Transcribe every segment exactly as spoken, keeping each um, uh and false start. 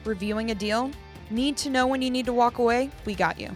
reviewing a deal? Need to know when you need to walk away? We got you.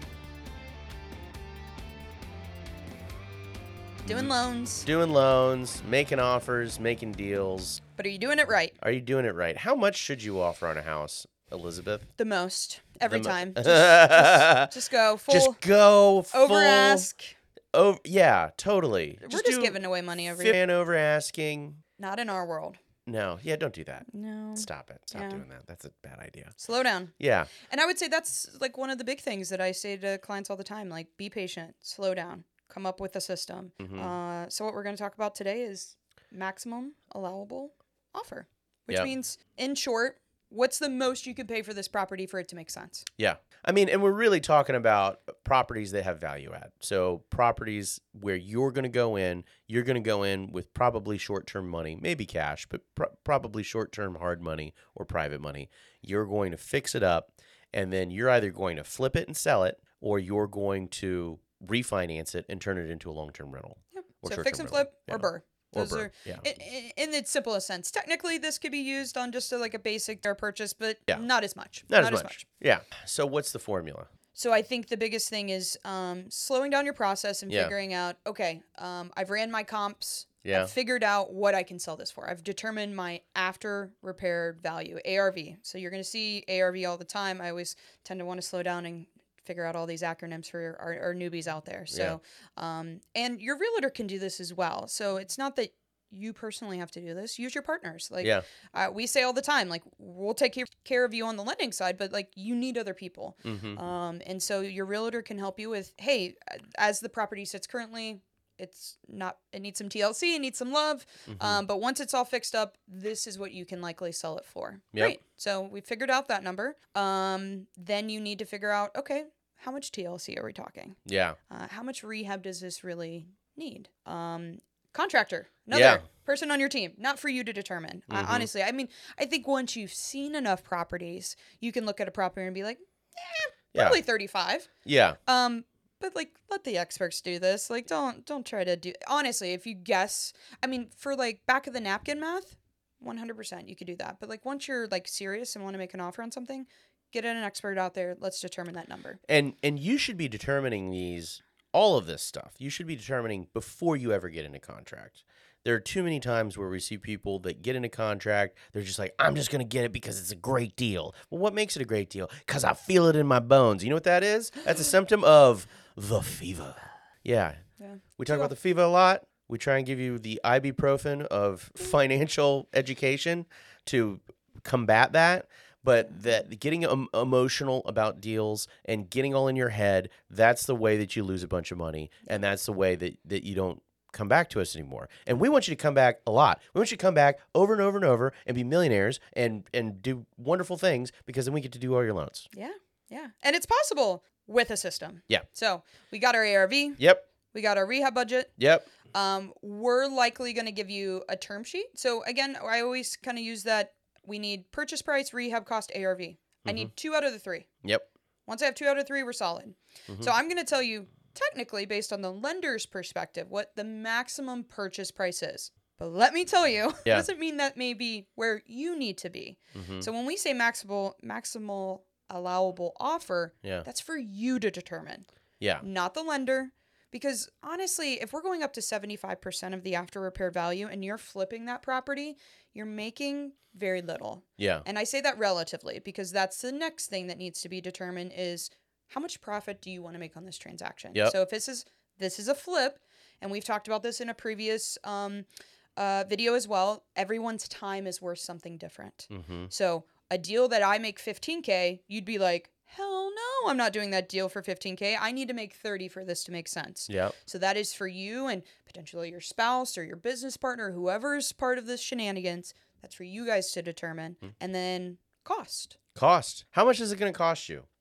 Doing loans. Doing loans, making offers, making deals. But are you doing it right? Are you doing it right? How much should you offer on a house, Elizabeth? The most. Every The mo- time. Just, just, just go full. Just go full. Over ask. Oh, yeah, totally. We're just giving away money every Fan over asking. Not in our world. No, yeah, don't do that. No. Stop it. Stop Yeah. doing that. That's a bad idea. Slow down. Yeah. And I would say that's like one of the big things that I say to clients all the time. Like, be patient, slow down, come up with a system. Mhm. Uh, so what we're going to talk about today is maximum allowable offer, which Yep. means, in short, what's the most you could pay for this property for it to make sense? Yeah. I mean, and we're really talking about properties that have value add. So properties where you're going to go in, you're going to go in with probably short-term money, maybe cash, but pro- probably short-term hard money or private money. You're going to fix it up, and then you're either going to flip it and sell it, or you're going to refinance it and turn it into a long-term rental. Yep. Or So short-term fix and rental. flip or Yeah. burr. Or Those burr, are, yeah. in, in, in its simplest sense. Technically, this could be used on just a, like a basic car purchase, but Yeah. not as much. Not, as, much. Yeah. So what's the formula? So I think the biggest thing is um, slowing down your process and Yeah. figuring out, okay, um, I've ran my comps. Yeah. I've figured out what I can sell this for. I've determined my after repaired value, A R V. So you're going to see A R V all the time. I always tend to want to slow down and figure out all these acronyms for our, our newbies out there. So, um, and your realtor can do this as well. So it's not that you personally have to do this. Use your partners. Like Yeah. uh, we say all the time, like we'll take care- care of you on the lending side, but like you need other people. Mm-hmm. Um, and so your realtor can help you with, hey, as the property sits currently, it's not, it needs some T L C, it needs some love. Mhm. Um, but once it's all fixed up, this is what you can likely sell it for. Yep. Great. So we figured out that number. Um, then you need to figure out, okay, how much T L C are we talking? Yeah. Uh, how much rehab does this really need? Um, contractor, another Yeah. person on your team, not for you to determine. Uh, Mhm. honestly, I mean, I think once you've seen enough properties, you can look at a property and be like, eh, Yeah. probably thirty-five. Yeah. Um, but like, let the experts do this. Like, don't don't try to do. Honestly, if you guess, I mean, for like back of the napkin math, one hundred percent you could do that. But like, once you're like serious and want to make an offer on something, get an expert out there. Let's determine that number. And and you should be determining these, all of this stuff. You should be determining before you ever get into contract. There are too many times where we see people that get into contract. They're just like, I'm just going to get it because it's a great deal. Well, what makes it a great deal? Because I feel it in my bones. You know what that is? That's a symptom of the fever. Yeah. Yeah. We talk about the fever a lot. We try and give you the ibuprofen of financial education to combat that. But that getting um, emotional about deals and getting all in your head, that's the way that you lose a bunch of money. And that's the way that, that you don't come back to us anymore. And we want you to come back a lot. We want you to come back over and over and over and be millionaires and, and do wonderful things, because then we get to do all your loans. Yeah. Yeah. And it's possible with a system. Yeah. So we got our A R V. Yep. We got our rehab budget. Yep. Um, we're likely going to give you a term sheet. So again, I always kind of use that. We need purchase price, rehab cost, A R V. Mm-hmm. I need two out of the three. Yep. Once I have two out of three, we're solid. Mm-hmm. So I'm going to tell you, technically, based on the lender's perspective, what the maximum purchase price is. But let me tell you, Yeah. it doesn't mean that may be where you need to be. Mm-hmm. So when we say maximal, maximal allowable offer, Yeah. that's for you to determine, Yeah. not the lender. Because honestly, if we're going up to seventy-five percent of the after repair value and you're flipping that property, you're making very little. Yeah. And I say that relatively because that's the next thing that needs to be determined is how much profit do you want to make on this transaction? Yep. So if this is this is a flip, and we've talked about this in a previous um, uh, video as well, everyone's time is worth something different. Mm-hmm. So a deal that I make fifteen K, you'd be like, hell no, I'm not doing that deal for fifteen K. I need to make thirty for this to make sense. Yep. So that is for you and potentially your spouse or your business partner, whoever's part of this shenanigans. That's for you guys to determine. Mm. And then cost. Cost. How much is it going to cost you?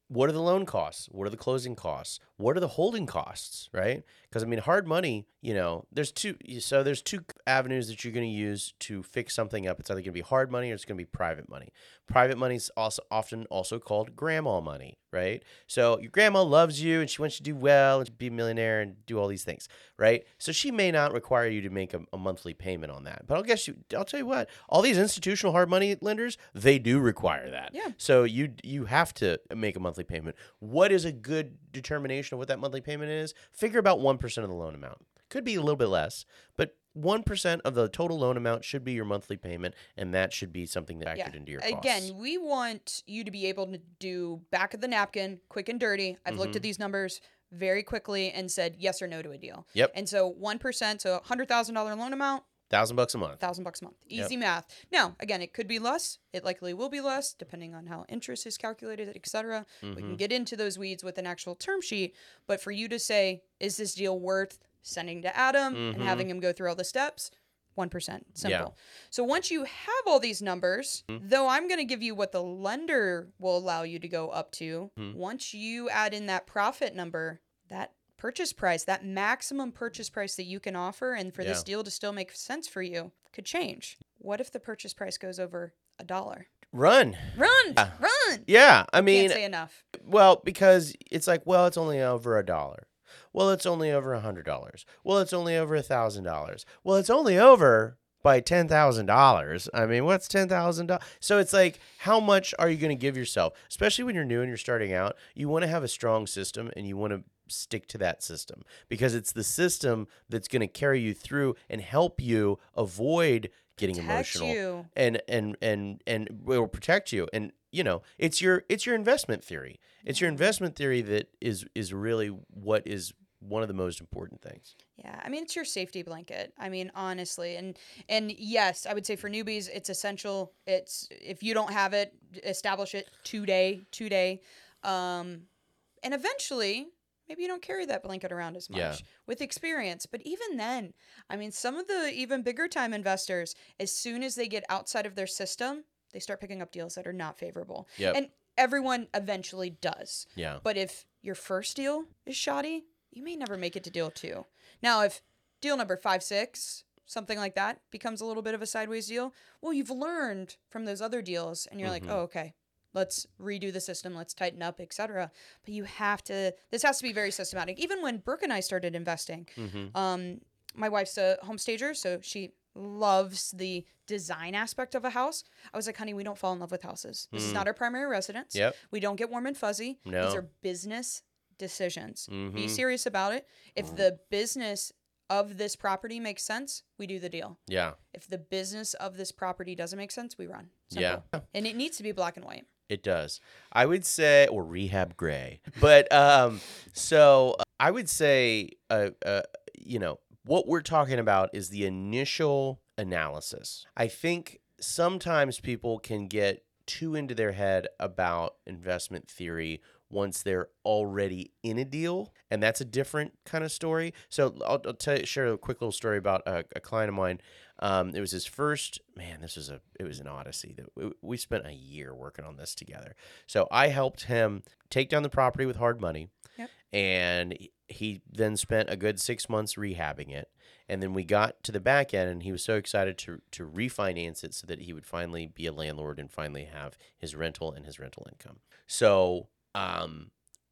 what are the loan costs? What are the closing costs? What are the holding costs, right? Because, I mean, hard money, you know, there's two, so there's two avenues that you're going to use to fix something up. It's either going to be hard money or it's going to be private money. Private money is also often also called grandma money, right? So your grandma loves you and she wants you to do well and be a millionaire and do all these things, right? So she may not require you to make a, a monthly payment on that. But I'll guess you, I'll tell you what, all these institutional hard money lenders, they do require that. Yeah. So you you have to make a monthly payment. What is a good determination of what that monthly payment is? Figure about one percent of the loan amount. Could be a little bit less, but one percent of the total loan amount should be your monthly payment, and that should be something that factored Yeah. into your costs. Again, we want you to be able to do back of the napkin, quick and dirty. I've looked Mhm. at these numbers very quickly and said yes or no to a deal. Yep. And so one percent, so one hundred thousand dollars loan amount, Thousand bucks a month. thousand bucks a month. Easy Yep. math. Now, again, it could be less. It likely will be less, depending on how interest is calculated, et cetera. We can Mhm. get into those weeds with an actual term sheet. But for you to say, is this deal worth sending to Adam Mhm. and having him go through all the steps? one percent. Simple. Yeah. So once you have all these numbers, Mhm. though I'm going to give you what the lender will allow you to go up to, Mhm. once you add in that profit number, that purchase price, that maximum purchase price that you can offer, and for this Yeah. deal to still make sense for you, could change. What if the purchase price goes over a dollar? Run. Run, Yeah. run. Yeah, I mean, Can't say enough. well, because it's like, well, it's only over a dollar. Well, it's only over a hundred dollars. Well, it's only over a thousand dollars. Well, it's only over by ten thousand dollars. I mean, what's ten thousand dollars? So it's like, how much are you going to give yourself? Especially when you're new and you're starting out, you want to have a strong system and you want to stick to that system because it's the system that's going to carry you through and help you avoid getting Protect emotional you. and and and and will protect you. And you know, it's your it's your investment theory. It's your investment theory that is is really what is one of the most important things. Yeah, I mean it's your safety blanket. I mean honestly, and and yes, I would say for newbies it's essential. It's if you don't have it, establish it today, today, um, and eventually maybe you don't carry that blanket around as much Yeah. with experience. But even then, I mean some of the even bigger time investors, as soon as they get outside of their system, they start picking up deals that are not favorable. Yep. And everyone eventually does. Yeah. But if your first deal is shoddy, you may never make it to deal two. Now, if deal number five, six, something like that becomes a little bit of a sideways deal, well, you've learned from those other deals and you're Mhm. like, oh, okay, let's redo the system, let's tighten up, et cetera. But you have to, this has to be very systematic. Even when Brooke and I started investing, Mm-hmm. um, my wife's a home stager, so she loves the design aspect of a house. I was like, honey, we don't fall in love with houses. This is Mm. not our primary residence. Yep. We don't get warm and fuzzy. No. These are business decisions. Be Mhm. serious about it. If the business of this property makes sense, we do the deal. Yeah. If the business of this property doesn't make sense, we run. Yeah. Simple. And it needs to be black and white. It does. I would say, or rehab gray. But um, so uh, I would say, uh, uh, you know, what we're talking about is the initial analysis. I think sometimes people can get too into their head about investment theory once they're already in a deal, and that's a different kind of story. So I'll, I'll tell you, share a quick little story about a, a client of mine. Um, it was his first, man, this was a, it was an odyssey. That we, we spent a year working on this together. So I helped him take down the property with hard money. Yep. And he then spent a good six months rehabbing it. And then we got to the back end, and he was so excited to to refinance it so that he would finally be a landlord and finally have his rental and his rental income. So um,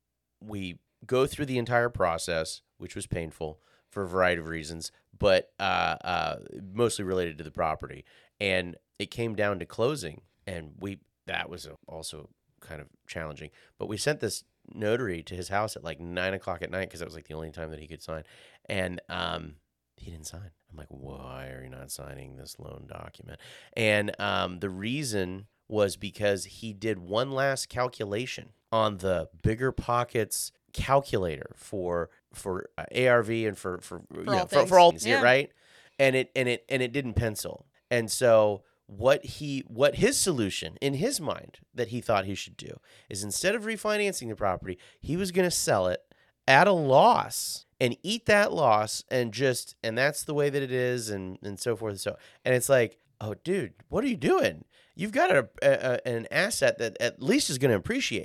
we go through the entire process, which was painful for a variety of reasons, but uh, uh, mostly related to the property. And it came down to closing, and we that was also kind of challenging. But we sent this notary to his house at like nine o'clock at night because that was like the only time that he could sign, and um, he didn't sign. I'm like, why are you not signing this loan document? And um, the reason was because he did one last calculation on the Bigger Pockets calculator for for uh, A R V and for for you all know, for, things. for all things, Yeah. right? And it and it and it didn't pencil. And so what he what his solution in his mind that he thought he should do is instead of refinancing the property, he was going to sell it at a loss and eat that loss and just and that's the way that it is and and so forth and so and it's like, oh dude, what are you doing? You've got a, a, a an asset that at least is going to appreciate. Yeah.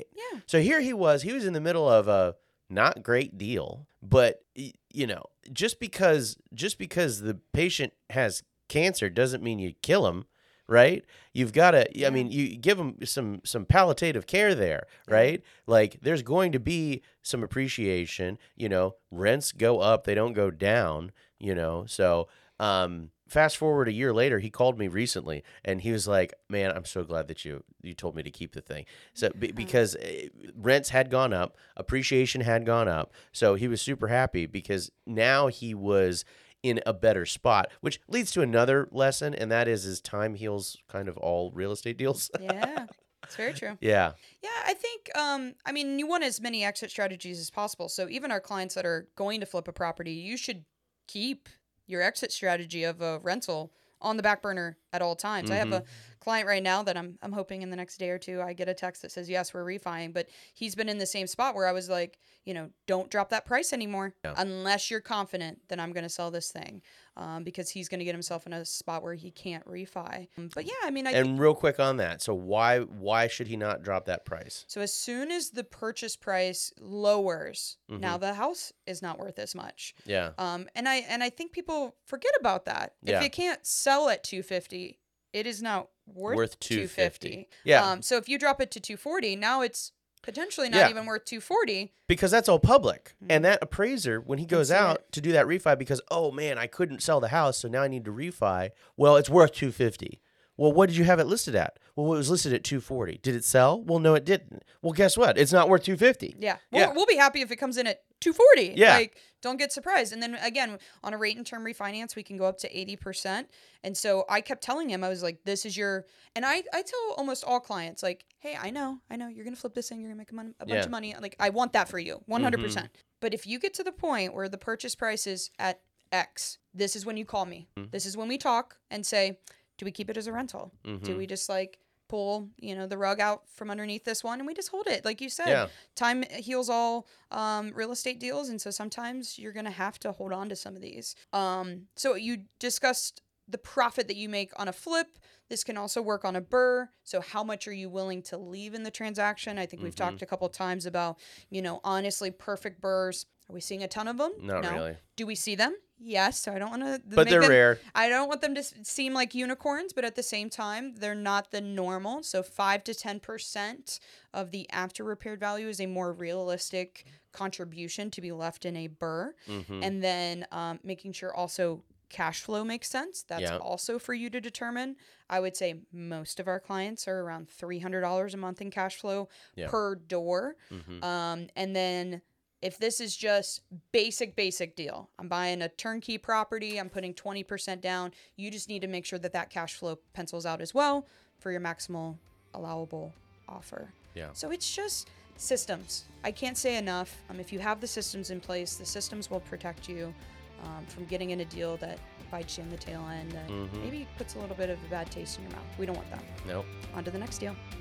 So here he was. He was in the middle of a not great deal, but y- you know, just because just because the patient has cancer doesn't mean you kill him, right? You've got to. I Yeah. mean, you give him some some palliative care there, right? Like there's going to be some appreciation. You know, rents go up; they don't go down. You know, so. Um, fast forward a year later, he called me recently, and he was like, "Man, I'm so glad that you you told me to keep the thing." So be, because uh, rents had gone up, appreciation had gone up, so he was super happy because now he was in a better spot, which leads to another lesson, and that is, is time heals kind of all real estate deals. Yeah, it's very true. Yeah, Yeah, I think, um, I mean, you want as many exit strategies as possible. So even our clients that are going to flip a property, you should keep your exit strategy of a rental on the back burner at all times. I have a client right now that I'm I'm hoping in the next day or two I get a text that says, yes, we're refining, but he's been in the same spot where I was like, you know, don't drop that price anymore Yeah. unless you're confident that I'm going to sell this thing, um, because he's going to get himself in a spot where he can't refi. Um, But yeah, I mean, I think and real quick on that, so why why should he not drop that price? so as soon as the purchase price lowers, Mm-hmm. now the house is not worth as much. Yeah, Um, and I and I think people forget about that. Yeah. If you can't sell at two fifty, it is now worth, Worth two two fifty. fifty. Yeah. Um, so if you drop it to two forty, now it's potentially not Yeah. even worth two forty. because that's all public. And that appraiser, when he goes see out it. to do that refi, because oh man, I couldn't sell the house, so now I need to refi. Well, it's worth two fifty. Well, what did you have it listed at? Well, it was listed at two forty. Did it sell? Well, no, it didn't. Well, guess what? It's not worth two fifty. Yeah. We'll, Yeah. we'll be happy if it comes in at two forty. Yeah. Like, don't get surprised. And then again, on a rate and term refinance, we can go up to eighty percent. And so I kept telling him, I was like, this is your, and I, I tell almost all clients, like, hey, I know, I know you're going to flip this thing. You're going to make a, mon- a bunch Yeah. of money. Like, I want that for you, one hundred percent. But if you get to the point where the purchase price is at X, this is when you call me. This is when we talk and say, do we keep it as a rental? Do we just like pull, you know, the rug out from underneath this one and we just hold it? Like you said, Yeah. time heals all um, real estate deals. And so sometimes you're going to have to hold on to some of these. Um, so you discussed the profit that you make on a flip. This can also work on a burr. So how much are you willing to leave in the transaction? I think we've talked a couple of times about, you know, honestly, perfect burrs. Are we seeing a ton of them? Not no. really. Do we see them? Yes. So I don't want to. But they're rare. I don't want them to s- seem like unicorns, but at the same time, they're not the normal. So five to ten percent of the after repaired value is a more realistic contribution to be left in a burr. Mm-hmm. And then um, making sure also cash flow makes sense. That's Yeah. also for you to determine. I would say most of our clients are around three hundred dollars a month in cash flow Yeah. per door. Mm-hmm. Um, and then if this is just basic, basic deal, I'm buying a turnkey property, I'm putting twenty percent down, you just need to make sure that that cash flow pencils out as well for your maximal allowable offer. Yeah. So it's just systems. I can't say enough. Um, if you have the systems in place, the systems will protect you um, from getting in a deal that bites you in the tail end, that Mhm. maybe puts a little bit of a bad taste in your mouth. We don't want that. Nope. On to the next deal.